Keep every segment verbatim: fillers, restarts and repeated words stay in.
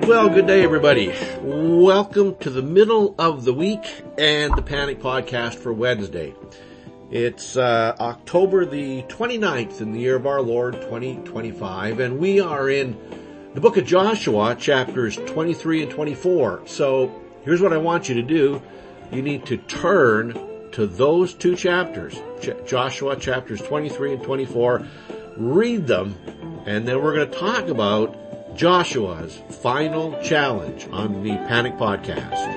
Well, good day, everybody. Welcome to the middle of the week and the Panic Podcast for Wednesday. It's uh, October the twenty-ninth in the year of our Lord, twenty twenty-five, and we are in the book of Joshua, chapters twenty-three and twenty-four. So here's what I want you to do. You need to turn to those two chapters, Ch- Joshua chapters twenty-three and twenty-four. Read them, and then we're going to talk about Joshua's final challenge on the Panic Podcast.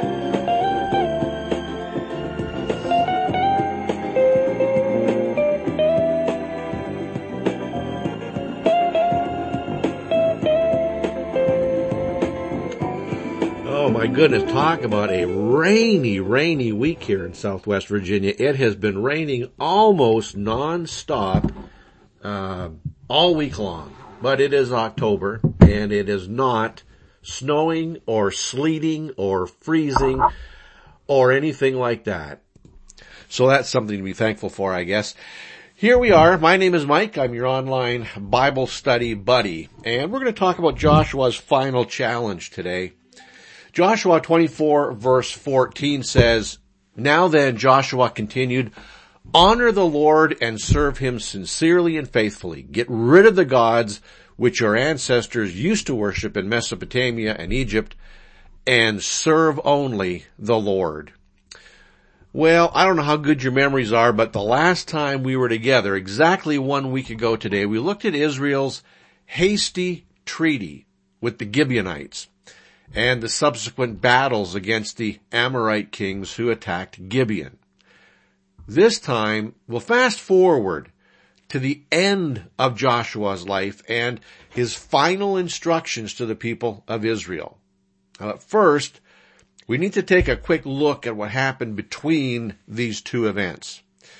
Oh my goodness, talk about a rainy, rainy week here in Southwest Virginia. It has been raining almost non-stop uh, all week long. But it is October, and it is not snowing or sleeting or freezing or anything like that. So that's something to be thankful for, I guess. Here we are. My name is Mike. I'm your online Bible study buddy, and we're going to talk about Joshua's final challenge today. Joshua twenty-four verse fourteen says, "Now then, Joshua continued, honor the Lord and serve him sincerely and faithfully. Get rid of the gods which your ancestors used to worship in Mesopotamia and Egypt, and serve only the Lord." Well, I don't know how good your memories are, but the last time we were together, exactly one week ago today, we looked at Israel's hasty treaty with the Gibeonites and the subsequent battles against the Amorite kings who attacked Gibeon. This time, we'll fast forward to the end of Joshua's life and his final instructions to the people of Israel. Uh, first, we need to take a quick look at what happened between these two events.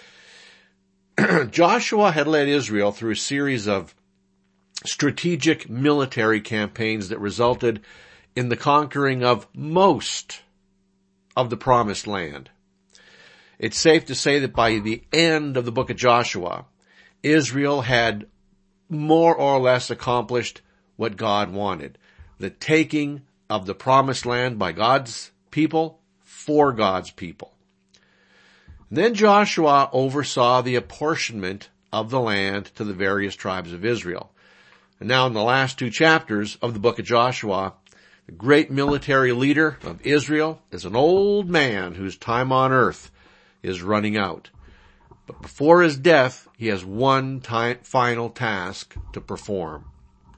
Joshua had led Israel through a series of strategic military campaigns that resulted in the conquering of most of the Promised Land. It's safe to say that by the end of the book of Joshua, Israel had more or less accomplished what God wanted. The taking of the Promised Land by God's people for God's people. Then Joshua oversaw the apportionment of the land to the various tribes of Israel. And now in the last two chapters of the book of Joshua, the great military leader of Israel is an old man whose time on earth is running out. But before his death, he has one time, final task to perform.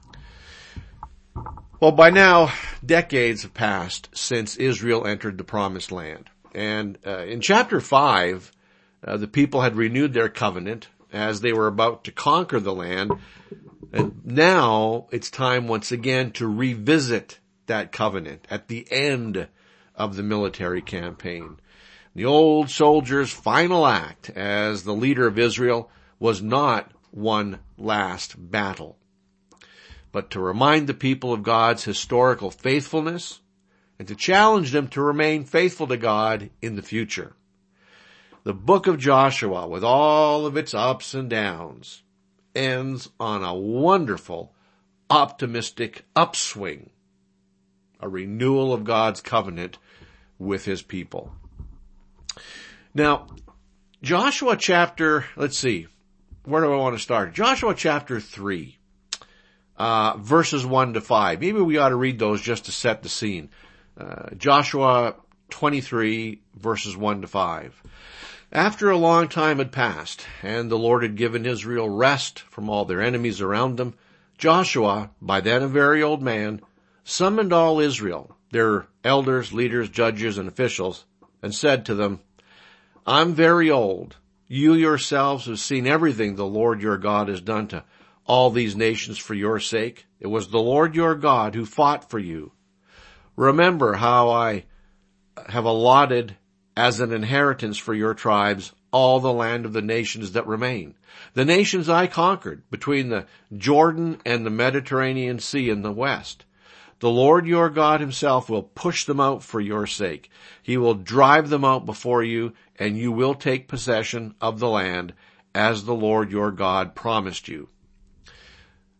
Well, by now, decades have passed since Israel entered the Promised Land. And uh, in chapter five, uh, the people had renewed their covenant as they were about to conquer the land. And now it's time once again to revisit that covenant at the end of the military campaign. The old soldier's final act as the leader of Israel was not one last battle, but to remind the people of God's historical faithfulness and to challenge them to remain faithful to God in the future. The book of Joshua, with all of its ups and downs, ends on a wonderful, optimistic upswing, a renewal of God's covenant with his people. Now, Joshua chapter, let's see, where do I want to start? Joshua chapter three, uh, verses one to five. Maybe we ought to read those just to set the scene. Uh, Joshua twenty-three, verses one to five. After a long time had passed, and the Lord had given Israel rest from all their enemies around them, Joshua, by then a very old man, summoned all Israel, their elders, leaders, judges, and officials, and said to them, "I'm very old. You yourselves have seen everything the Lord your God has done to all these nations for your sake. It was the Lord your God who fought for you. Remember how I have allotted as an inheritance for your tribes all the land of the nations that remain, the nations I conquered between the Jordan and the Mediterranean Sea in the west. The Lord your God himself will push them out for your sake. He will drive them out before you, and you will take possession of the land as the Lord your God promised you."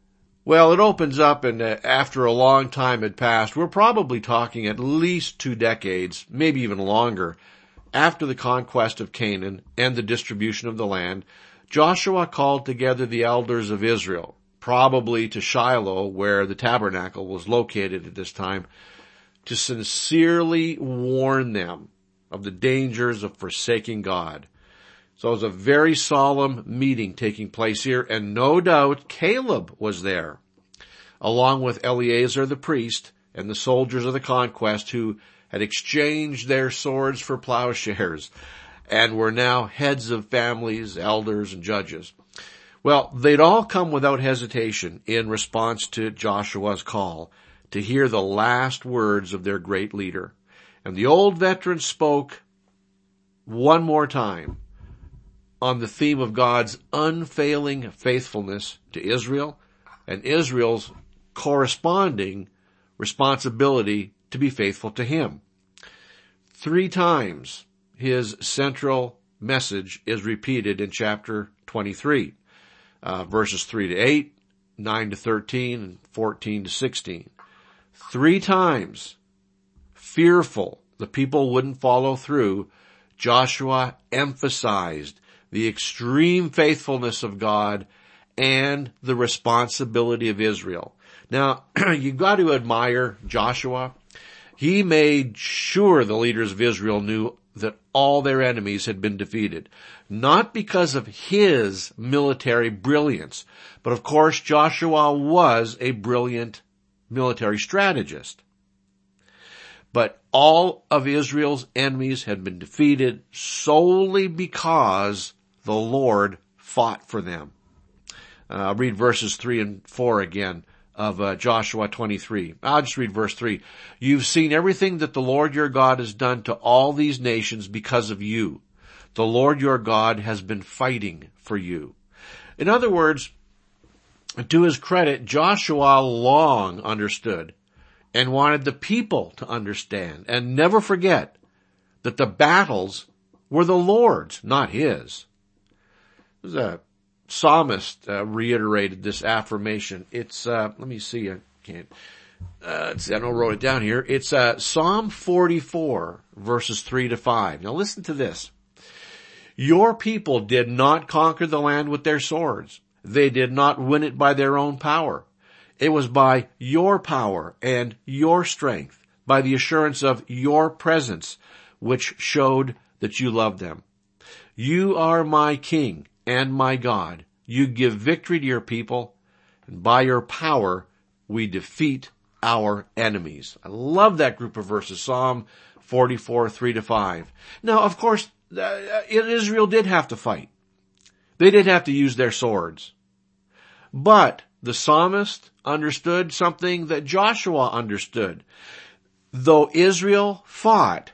Well, it opens up, and uh, after a long time had passed, we're probably talking at least two decades, maybe even longer, after the conquest of Canaan and the distribution of the land, Joshua called together the elders of Israel, probably to Shiloh, where the tabernacle was located at this time, to sincerely warn them of the dangers of forsaking God. So it was a very solemn meeting taking place here, and no doubt Caleb was there, along with Eleazar the priest and the soldiers of the conquest who had exchanged their swords for plowshares and were now heads of families, elders, and judges. Well, they'd all come without hesitation in response to Joshua's call to hear the last words of their great leader. And the old veteran spoke one more time on the theme of God's unfailing faithfulness to Israel and Israel's corresponding responsibility to be faithful to him. Three times his central message is repeated in chapter twenty-three, uh, verses three to eight, nine to thirteen, and fourteen to sixteen. Three times, fearful the people wouldn't follow through, Joshua emphasized the extreme faithfulness of God and the responsibility of Israel. Now, you've got to admire Joshua. He made sure the leaders of Israel knew that all their enemies had been defeated. Not because of his military brilliance, but of course Joshua was a brilliant military strategist. But all of Israel's enemies had been defeated solely because the Lord fought for them. Uh, I'll read verses three and four again of uh, Joshua twenty-three. I'll just read verse three. You've seen everything that the Lord your God has done to all these nations because of you. The Lord your God has been fighting for you. In other words, to his credit, Joshua long understood and wanted the people to understand and never forget that the battles were the Lord's, not his. There's a psalmist uh, reiterated this affirmation. It's, uh, let me see, I can't, uh, let's see, I don't wrote it down here. It's, uh, Psalm forty-four, verses three to five. Now listen to this. Your people did not conquer the land with their swords. They did not win it by their own power. It was by your power and your strength, by the assurance of your presence, which showed that you loved them. You are my King and my God. You give victory to your people, and by your power we defeat our enemies. I love that group of verses, Psalm forty-four, three to five. Now, of course, uh, Israel did have to fight. They did have to use their swords. But the psalmist understood something that Joshua understood. Though Israel fought,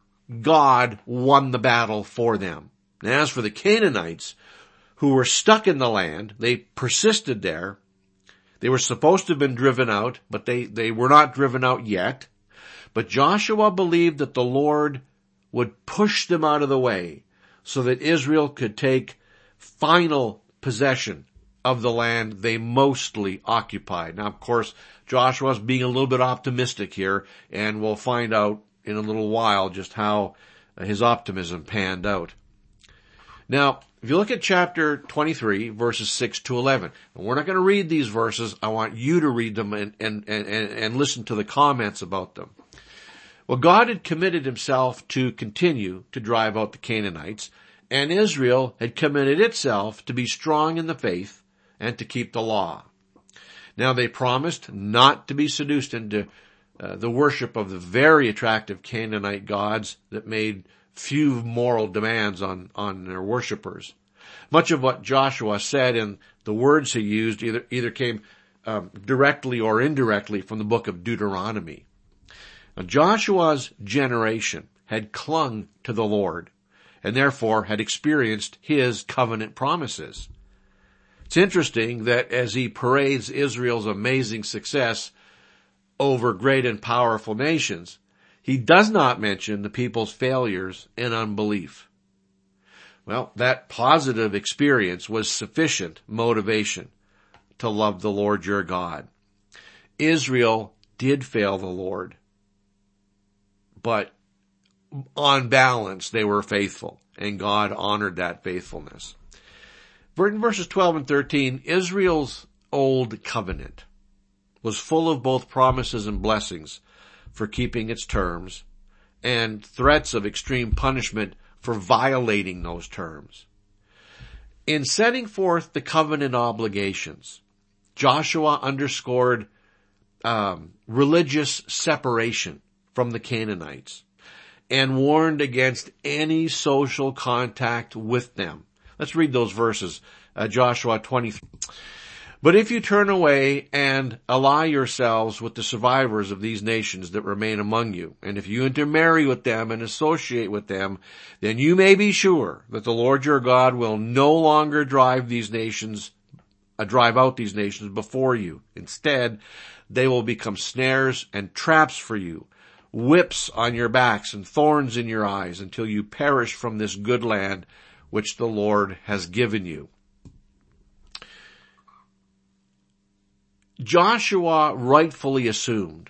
God won the battle for them. And as for the Canaanites, who were stuck in the land, they persisted there. They were supposed to have been driven out, but they, they were not driven out yet. But Joshua believed that the Lord would push them out of the way so that Israel could take final possession of the land they mostly occupied. Now, of course, Joshua's being a little bit optimistic here, and we'll find out in a little while just how his optimism panned out. Now, if you look at chapter twenty-three, verses six to eleven, and we're not going to read these verses, I want you to read them and, and, and, and listen to the comments about them. Well, God had committed himself to continue to drive out the Canaanites, and Israel had committed itself to be strong in the faith and to keep the law. Now, they promised not to be seduced into uh, the worship of the very attractive Canaanite gods that made few moral demands on, on their worshipers. Much of what Joshua said and the words he used either, either came um, directly or indirectly from the book of Deuteronomy. Now, Joshua's generation had clung to the Lord and therefore had experienced his covenant promises. It's interesting that as he parades Israel's amazing success over great and powerful nations, he does not mention the people's failures and unbelief. Well, that positive experience was sufficient motivation to love the Lord your God. Israel did fail the Lord, but on balance, they were faithful, and God honored that faithfulness. In verses twelve and thirteen, Israel's old covenant was full of both promises and blessings for keeping its terms, and threats of extreme punishment for violating those terms. In setting forth the covenant obligations, Joshua underscored um, religious separation from the Canaanites and warned against any social contact with them. Let's read those verses. Uh, Joshua twenty-three. But if you turn away and ally yourselves with the survivors of these nations that remain among you, and if you intermarry with them and associate with them, then you may be sure that the Lord your God will no longer drive these nations, uh, drive out these nations before you. Instead, they will become snares and traps for you, whips on your backs and thorns in your eyes until you perish from this good land which the Lord has given you. Joshua rightfully assumed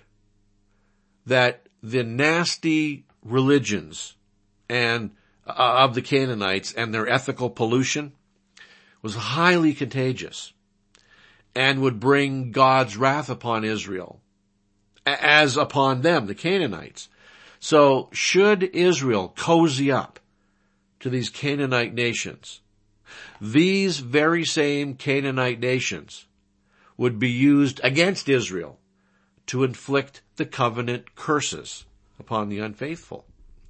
that the nasty religions and uh, of the Canaanites and their ethical pollution was highly contagious and would bring God's wrath upon Israel, as upon them, the Canaanites. So should Israel cozy up to these Canaanite nations, these very same Canaanite nations would be used against Israel to inflict the covenant curses upon the unfaithful.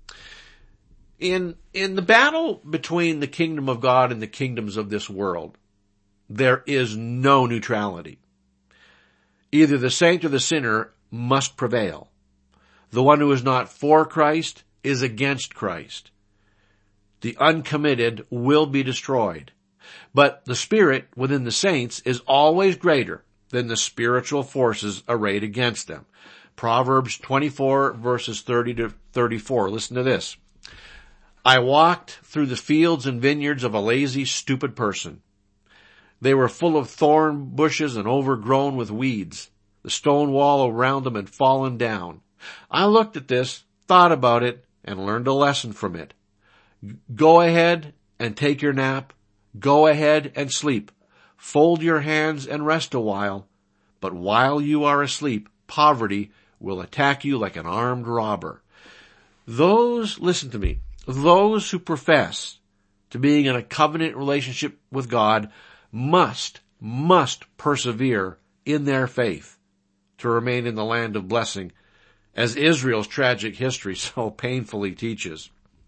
In, in the battle between the kingdom of God and the kingdoms of this world, there is no neutrality. Either the saint or the sinner must prevail. The one who is not for Christ is against Christ. The uncommitted will be destroyed. But the spirit within the saints is always greater than the spiritual forces arrayed against them. Proverbs twenty-four verses thirty to thirty-four. Listen to this. I walked through the fields and vineyards of a lazy, stupid person. They were full of thorn bushes and overgrown with weeds. The stone wall around them had fallen down. I looked at this, thought about it, and learned a lesson from it. Go ahead and take your nap. Go ahead and sleep. Fold your hands and rest a while. But while you are asleep, poverty will attack you like an armed robber. Those, listen to me, those who profess to being in a covenant relationship with God must, must persevere in their faith to remain in the land of blessing, as Israel's tragic history so painfully teaches.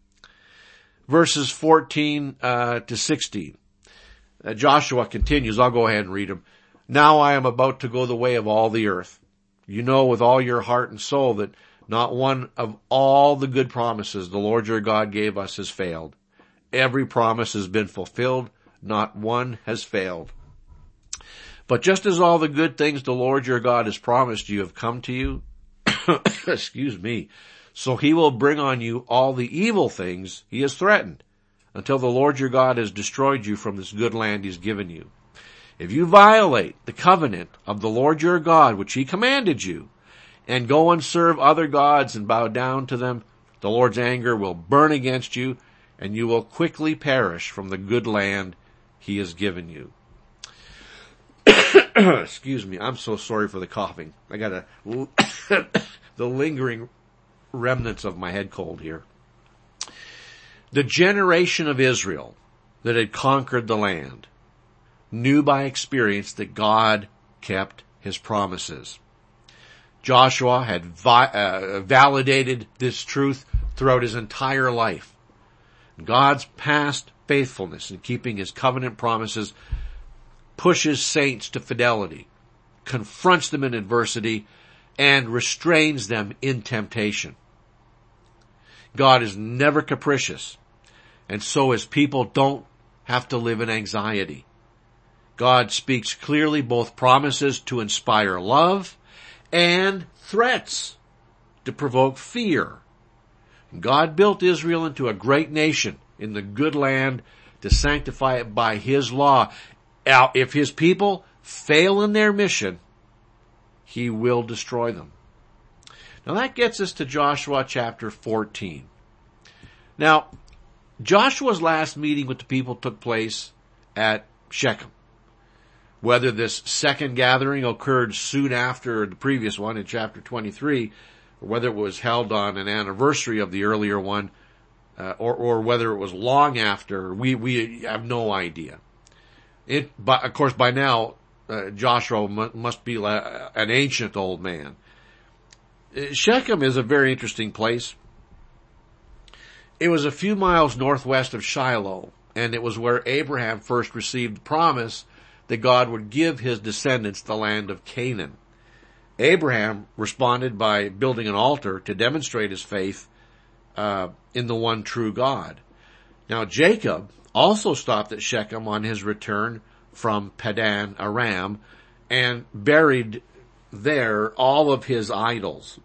Verses fourteen uh, to sixteen. Uh, Joshua continues. I'll go ahead and read them. Now I am about to go the way of all the earth. You know with all your heart and soul that not one of all the good promises the Lord your God gave us has failed. Every promise has been fulfilled. Not one has failed. But just as all the good things the Lord your God has promised you have come to you, excuse me, so he will bring on you all the evil things he has threatened, until the Lord your God has destroyed you from this good land he's given you. If you violate the covenant of the Lord your God, which he commanded you, and go and serve other gods and bow down to them, the Lord's anger will burn against you, and you will quickly perish from the good land he has given you. Excuse me, I'm so sorry for the coughing. I got a the lingering remnants of my head cold here. The generation of Israel that had conquered the land knew by experience that God kept his promises. Joshua had vi- uh, validated this truth throughout his entire life. God's past faithfulness in keeping his covenant promises pushes saints to fidelity, confronts them in adversity, and restrains them in temptation. God is never capricious, and so his people don't have to live in anxiety. God speaks clearly both promises to inspire love and threats to provoke fear. God built Israel into a great nation in the good land to sanctify it by his law. If his people fail in their mission, he will destroy them. Now that gets us to Joshua chapter fourteen. Now, Joshua's last meeting with the people took place at Shechem. Whether this second gathering occurred soon after the previous one in chapter twenty-three, or whether it was held on an anniversary of the earlier one, uh, or, or whether it was long after, we, we have no idea. It, but of course by now, uh, Joshua m- must be la- an ancient old man. Shechem is a very interesting place. It was a few miles northwest of Shiloh, and it was where Abraham first received the promise that God would give his descendants the land of Canaan. Abraham responded by building an altar to demonstrate his faith uh, in the one true God. Now Jacob also stopped at Shechem on his return from Padan Aram and buried there all of his idols.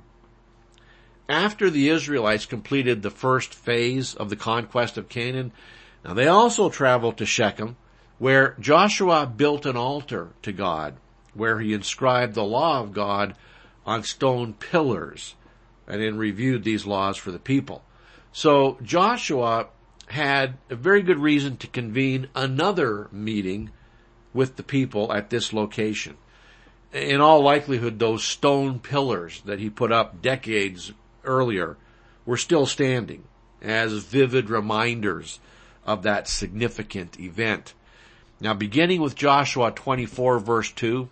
After the Israelites completed the first phase of the conquest of Canaan, now they also traveled to Shechem, where Joshua built an altar to God, where he inscribed the law of God on stone pillars, and then reviewed these laws for the people. So Joshua had a very good reason to convene another meeting with the people at this location. In all likelihood, those stone pillars that he put up decades earlier were still standing as vivid reminders of that significant event. Now, beginning with Joshua twenty-four, verse two,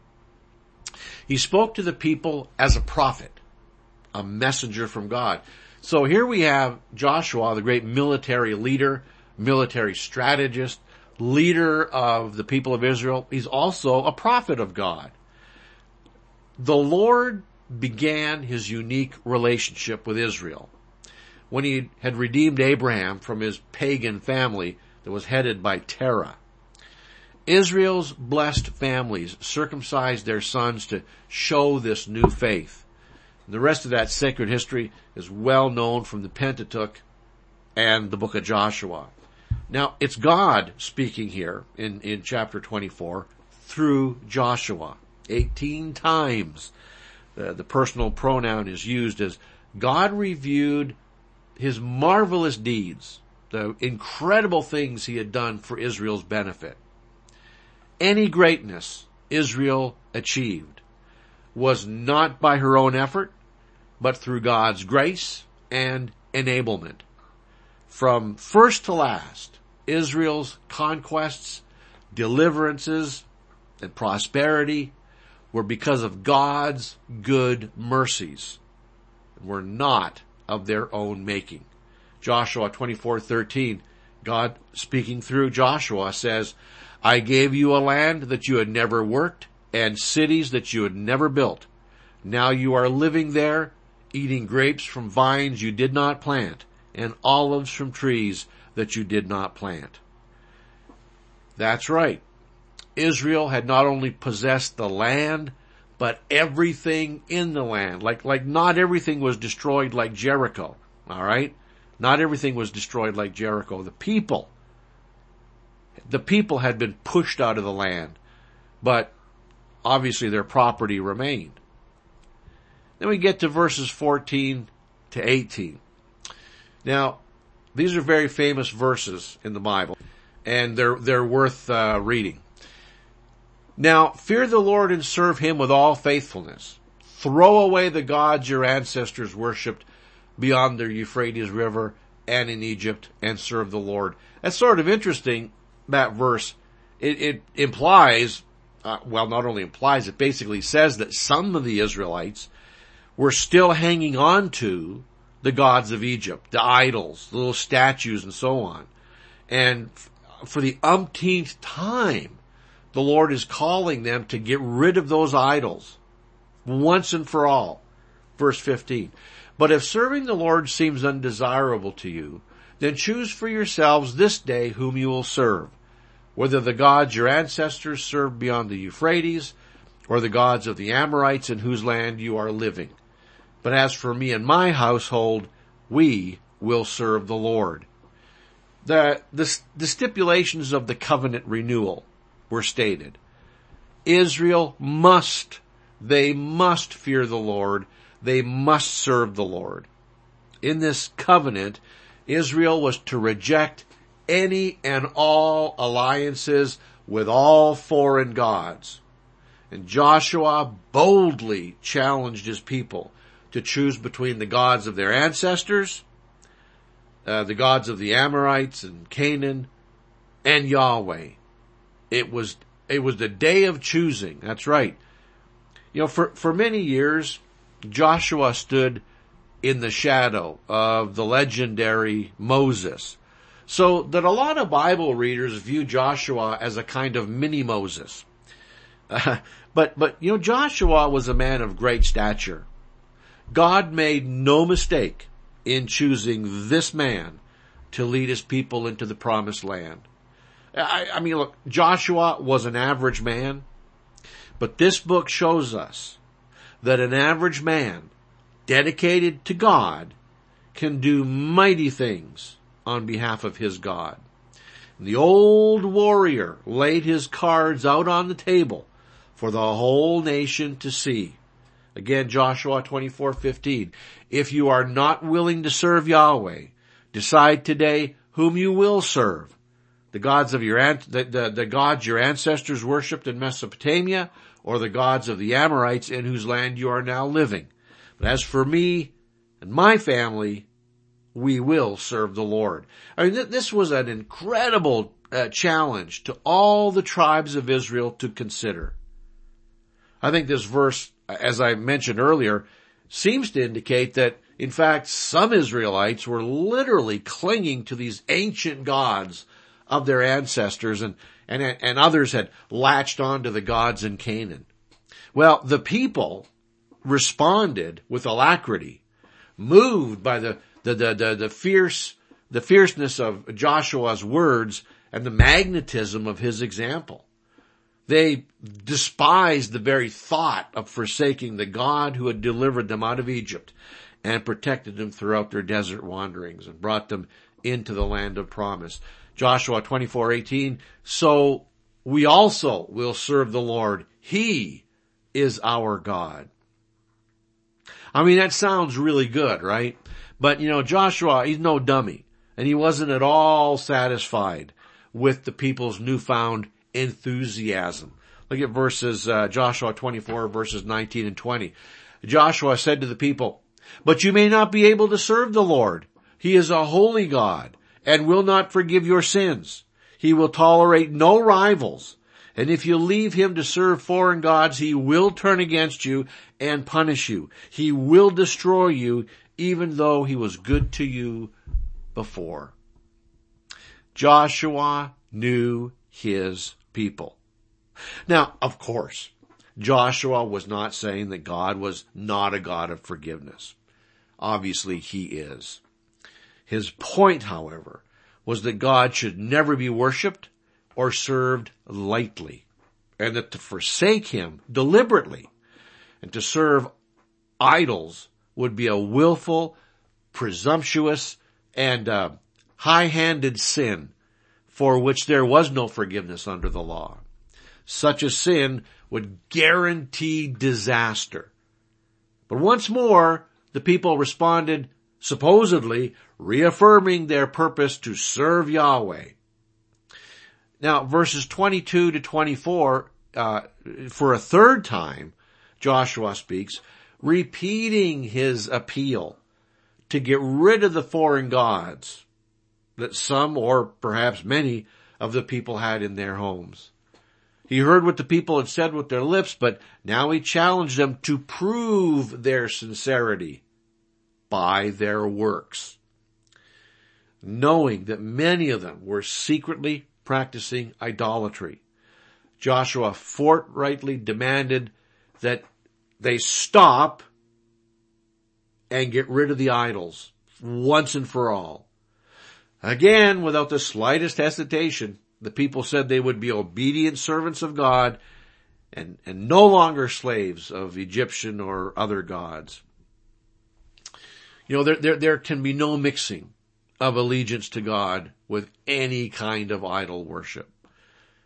he spoke to the people as a prophet, a messenger from God. So here we have Joshua, the great military leader, military strategist, leader of the people of Israel. He's also a prophet of God. The Lord began his unique relationship with Israel when he had redeemed Abraham from his pagan family that was headed by Terah. Israel's blessed families circumcised their sons to show this new faith. The rest of that sacred history is well known from the Pentateuch and the book of Joshua. Now, it's God speaking here in, in chapter twenty-four through Joshua. Eighteen times uh, the personal pronoun is used as God reviewed his marvelous deeds, the incredible things he had done for Israel's benefit. Any greatness Israel achieved was not by her own effort, but through God's grace and enablement. From first to last, Israel's conquests, deliverances, and prosperity were because of God's good mercies, and were not of their own making. Joshua twenty-four thirteen, God speaking through Joshua says, I gave you a land that you had never worked, and cities that you had never built. Now you are living there, eating grapes from vines you did not plant, and olives from trees that you did not plant. That's right. Israel had not only possessed the land, but everything in the land. Like, like not everything was destroyed like Jericho. All right? Not everything was destroyed like Jericho. The people, the people had been pushed out of the land, but obviously their property remained. Then we get to verses fourteen to eighteen. Now, these are very famous verses in the Bible, and they're, they're worth uh, reading. Now, fear the Lord and serve him with all faithfulness. Throw away the gods your ancestors worshipped beyond the Euphrates River and in Egypt, and serve the Lord. That's sort of interesting, that verse. It, it implies, uh, well, not only implies, it basically says that some of the Israelites were still hanging on to the gods of Egypt, the idols, the little statues and so on. And for the umpteenth time, the Lord is calling them to get rid of those idols once and for all. Verse fifteen. But if serving the Lord seems undesirable to you, then choose for yourselves this day whom you will serve, whether the gods your ancestors served beyond the Euphrates, or the gods of the Amorites in whose land you are living. But as for me and my household, we will serve the Lord. The, the, the stipulations of the covenant renewal were stated. Israel must, they must fear the Lord. They must serve the Lord. In this covenant, Israel was to reject any and all alliances with all foreign gods. And Joshua boldly challenged his people to choose between the gods of their ancestors, uh, the gods of the Amorites and Canaan, and Yahweh. It was, it was the day of choosing. That's right. You know, for, for many years, Joshua stood in the shadow of the legendary Moses, so that a lot of Bible readers view Joshua as a kind of mini Moses. Uh, but, but, you know, Joshua was a man of great stature. God made no mistake in choosing this man to lead his people into the promised land. I, I mean, look, Joshua was an average man, but this book shows us that an average man dedicated to God can do mighty things on behalf of his God. The old warrior laid his cards out on the table for the whole nation to see. Again, Joshua twenty-four fifteen. If you are not willing to serve Yahweh, decide today whom you will serve. The gods of your the, the, the gods your ancestors worshipped in Mesopotamia, or the gods of the Amorites in whose land you are now living. But as for me and my family, we will serve the Lord. I mean, th- this was an incredible uh, challenge to all the tribes of Israel to consider. I think this verse, as I mentioned earlier, seems to indicate that, in fact, some Israelites were literally clinging to these ancient gods of their ancestors, and, and, and others had latched onto the gods in Canaan. Well, the people responded with alacrity, moved by the, the, the, the, the fierce, the fierceness of Joshua's words and the magnetism of his example. They despised the very thought of forsaking the God who had delivered them out of Egypt and protected them throughout their desert wanderings and brought them into the land of promise. Joshua twenty-four eighteen, so we also will serve the Lord. He is our God. I mean, that sounds really good, right? But, you know, Joshua, he's no dummy, and he wasn't at all satisfied with the people's newfound enthusiasm. Look at verses, uh, Joshua twenty-four, verses nineteen and twenty. Joshua said to the people, but you may not be able to serve the Lord. He is a holy God and will not forgive your sins. He will tolerate no rivals. And if you leave him to serve foreign gods, he will turn against you and punish you. He will destroy you, even though he was good to you before. Joshua knew his people. Now, of course, Joshua was not saying that God was not a God of forgiveness. Obviously, he is. His point, however, was that God should never be worshipped or served lightly, and that to forsake him deliberately and to serve idols would be a willful, presumptuous, and uh, high-handed sin for which there was no forgiveness under the law. Such a sin would guarantee disaster. But once more, the people responded, supposedly reaffirming their purpose to serve Yahweh. Now, verses twenty-two to twenty-four, uh, for a third time, Joshua speaks, repeating his appeal to get rid of the foreign gods that some, or perhaps many, of the people had in their homes. He heard what the people had said with their lips, but now he challenged them to prove their sincerity by their works. Knowing that many of them were secretly practicing idolatry, Joshua forthrightly demanded that they stop and get rid of the idols once and for all. Again, without the slightest hesitation, the people said they would be obedient servants of God and, and no longer slaves of Egyptian or other gods. You know, there, there, there can be no mixing of allegiance to God with any kind of idol worship.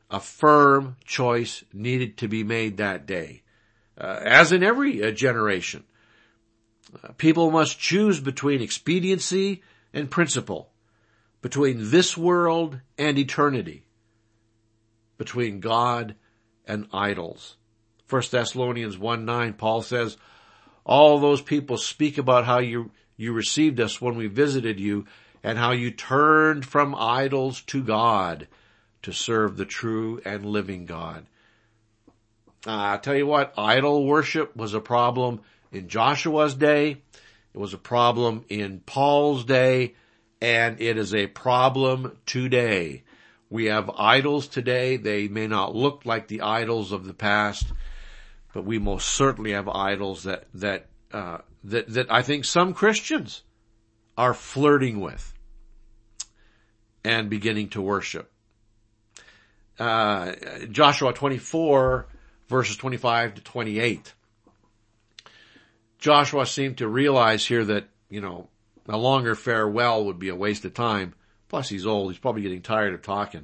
a firm choice needed to be made that day. Uh, as in every uh, generation, uh, people must choose between expediency and principle, between this world and eternity, between God and idols. First Thessalonians one nine, Paul says, all those people speak about how you, you received us when we visited you and how you turned from idols to God to serve the true and living God. Uh, I'll tell you what, idol worship was a problem in Joshua's day. It was a problem in Paul's day, and it is a problem today. We have idols today. They may not look like the idols of the past, but we most certainly have idols that, that, uh, that, that I think some Christians are flirting with and beginning to worship. Uh, Joshua twenty-four, verses twenty-five to twenty-eight. Joshua seemed to realize here that, you know, a longer farewell would be a waste of time. Plus he's old. He's probably getting tired of talking.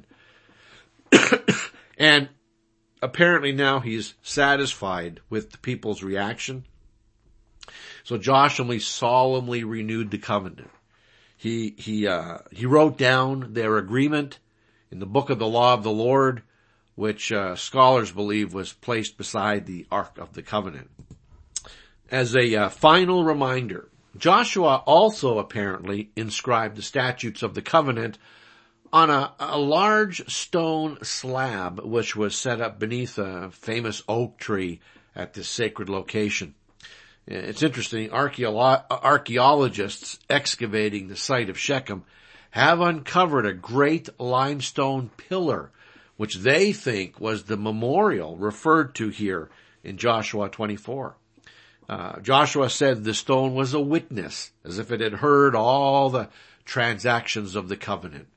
And apparently now he's satisfied with the people's reaction. So Joshua solemnly renewed the covenant. He, he, uh, he wrote down their agreement in the book of the law of the Lord, which, uh, scholars believe was placed beside the Ark of the Covenant. As a uh, final reminder, Joshua also apparently inscribed the statutes of the covenant on a, a large stone slab which was set up beneath a famous oak tree at this sacred location. It's interesting, archeolo- archaeologists excavating the site of Shechem have uncovered a great limestone pillar which they think was the memorial referred to here in Joshua twenty-four. Uh, Joshua said the stone was a witness, as if it had heard all the transactions of the covenant.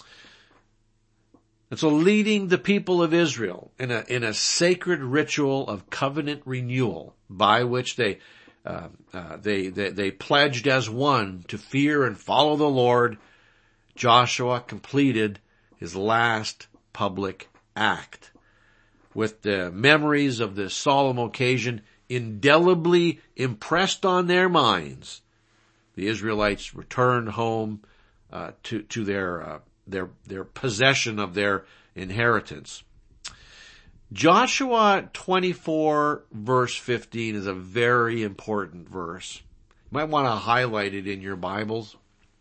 And so leading the people of Israel in a, in a sacred ritual of covenant renewal by which they, uh, uh, they, they, they pledged as one to fear and follow the Lord, Joshua completed his last public act. With the memories of this solemn occasion indelibly impressed on their minds, the Israelites returned home uh, to to their uh, their their possession of their inheritance. Joshua twenty-four verse fifteen is a very important verse. You might want to highlight it in your Bibles.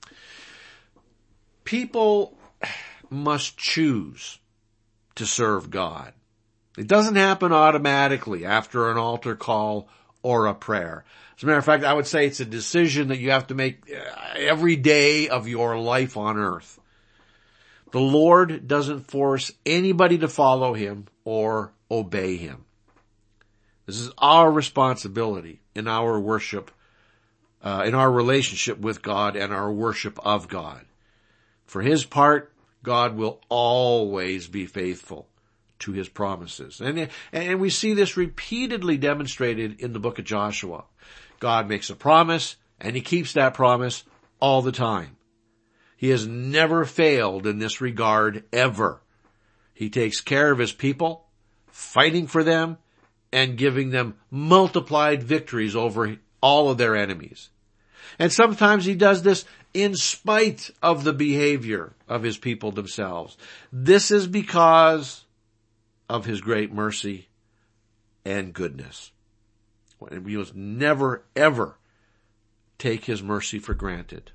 People must choose to serve God. It doesn't happen automatically after an altar call or a prayer. As a matter of fact, I would say it's a decision that you have to make every day of your life on earth. The Lord doesn't force anybody to follow him or obey him. This is our responsibility in our worship, uh, in our relationship with God and our worship of God. For his part, God will always be faithful to his promises. And, and we see this repeatedly demonstrated in the book of Joshua. God makes a promise, and he keeps that promise all the time. He has never failed in this regard, ever. He takes care of his people, fighting for them, and giving them multiplied victories over all of their enemies. And sometimes he does this in spite of the behavior of his people themselves. This is because of his great mercy and goodness. We must never, ever take his mercy for granted.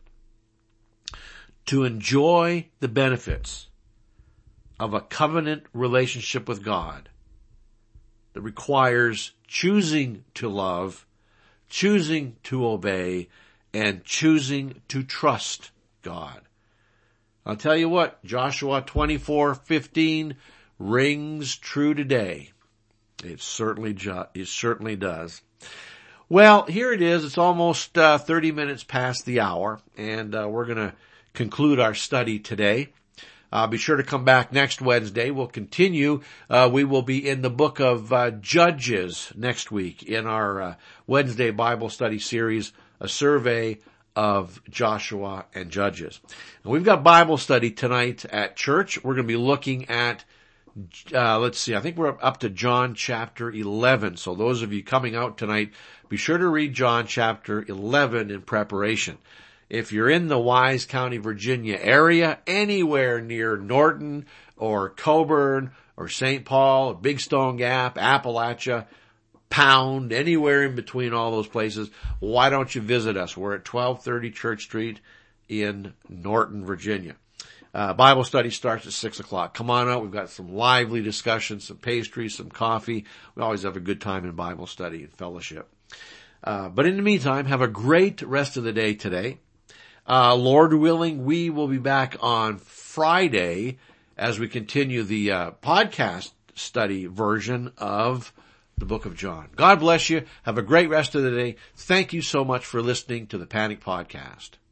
To enjoy the benefits of a covenant relationship with God that requires choosing to love, choosing to obey, and choosing to trust God. I'll tell you what, Joshua twenty-four fifteen rings true today. It certainly, ju- it certainly does. Well, here it is. It's almost uh, thirty minutes past the hour, and uh, we're going to conclude our study today. Uh, be sure to come back next Wednesday. We'll continue. Uh, we will be in the book of uh, Judges next week in our uh, Wednesday Bible study series, a survey of Joshua and Judges. And we've got Bible study tonight at church. We're going to be looking at Uh, let's see, I think we're up to John chapter eleven. So those of you coming out tonight, be sure to read John chapter eleven in preparation. If you're in the Wise County, Virginia area, anywhere near Norton or Coburn or Saint Paul, or Big Stone Gap, Appalachia, Pound, anywhere in between all those places, why don't you visit us? We're at twelve thirty Church Street in Norton, Virginia. Uh, Bible study starts at six o'clock. Come on out. We've got some lively discussions, some pastries, some coffee. We always have a good time in Bible study and fellowship. Uh, but in the meantime, have a great rest of the day today. Uh, Lord willing, we will be back on Friday as we continue the uh, podcast study version of the book of John. God bless you. Have a great rest of the day. Thank you so much for listening to the Panic Podcast.